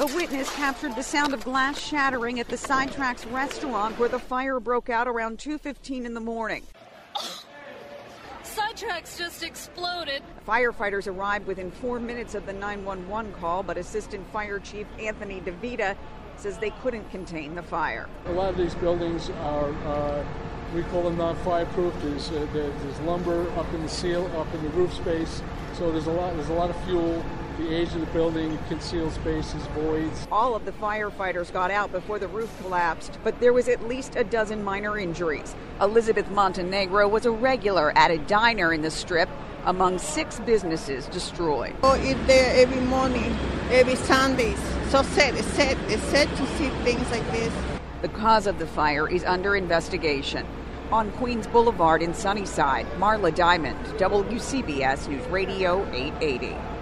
A witness captured the sound of glass shattering at the Sidetracks restaurant where the fire broke out around 2:15 in the morning. Sidetracks just exploded. Firefighters arrived within 4 minutes of the 911 call, but Assistant Fire Chief Anthony DeVita says they couldn't contain the fire. A lot of these buildings are, we call them non-fireproof. There's lumber up in the seal, up in the roof space, so there's a lot of fuel. The age of the building, concealed spaces, voids. All of the firefighters got out before the roof collapsed, but there was at least a dozen minor injuries. Elizabeth Montenegro was a regular at a diner in the Strip, among 6 businesses destroyed. I eat there every morning, every Sundays. So sad. It's sad to see things like this. The cause of the fire is under investigation. On Queens Boulevard in Sunnyside, Marla Diamond, WCBS News Radio 880.